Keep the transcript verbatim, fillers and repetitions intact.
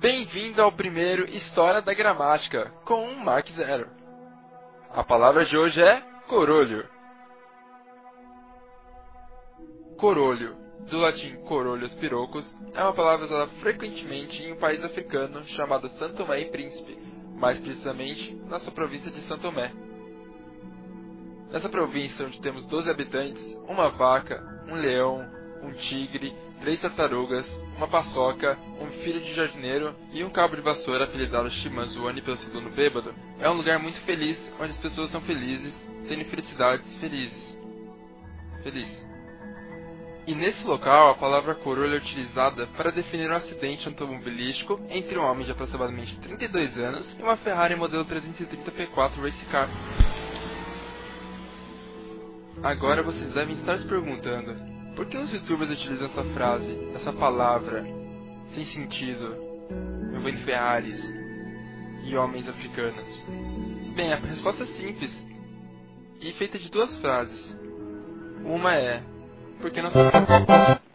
Bem-vindo ao primeiro História da Gramática, com um Mark Zero. A palavra de hoje é corolho. Corolho, do latim corolhos pirocos, é uma palavra usada frequentemente em um país africano chamado São Tomé e Príncipe, mais precisamente na sua província de São Tomé. Nessa província, onde temos doze habitantes, uma vaca, um leão, um tigre, três tartarugas, uma paçoca, um filho de jardineiro e um cabo de vassoura apelidado Chimanzuani pelo seu dono bêbado, é um lugar muito feliz, onde as pessoas são felizes, tendo felicidades felizes. Feliz. E nesse local, a palavra corolho é utilizada para definir um acidente automobilístico entre um homem de aproximadamente trinta e dois anos e uma Ferrari modelo trezentos e trinta P quatro Race Car. Agora vocês devem estar se perguntando, por que os youtubers utilizam essa frase, essa palavra, sem sentido, envolvendo Ferraris e homens africanos? Bem, a resposta é simples e feita de duas frases. Uma é, porque nós